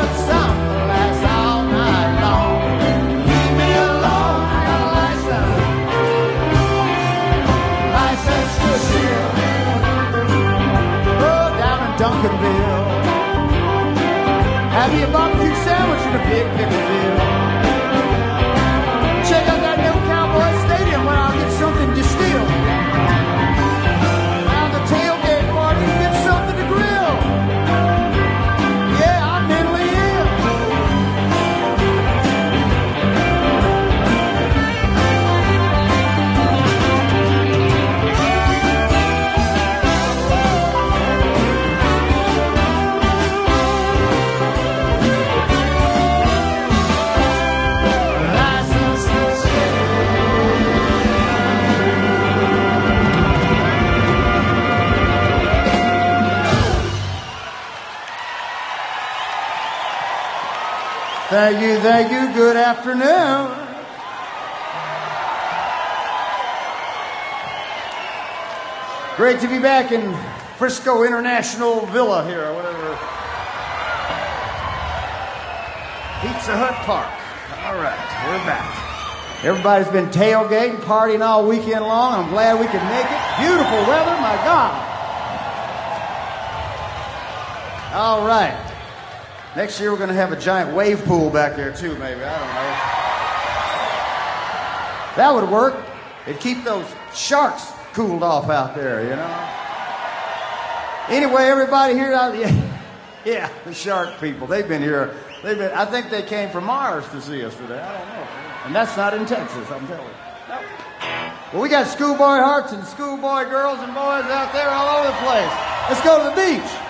something that lasts all night long. Leave me alone, I got a license to chill. Oh, down in Duncanville, have you a barbecue sandwich and a big pickle bill? Check out that new Cowboy Stadium where I'll get something distilled. Around the tailgate party, get something to grill. Yeah, I'm mentally ill. License to chill. Thank you, good afternoon. Great to be back in Frisco International Villa here, or whatever. Pizza Hut Park. All right, we're back. Everybody's been tailgating, partying all weekend long. I'm glad we could make it. Beautiful weather, my God. All right. Next year we're going to have a giant wave pool back there too, maybe. I don't know. That would work. It'd keep those sharks cooled off out there, you know. Anyway, everybody here, yeah, the shark people. They've been here. I think they came from Mars to see us today. I don't know. And that's not in Texas, I'm telling you. No. Well, we got schoolboy hearts and schoolboy girls and boys out there all over the place. Let's go to the beach.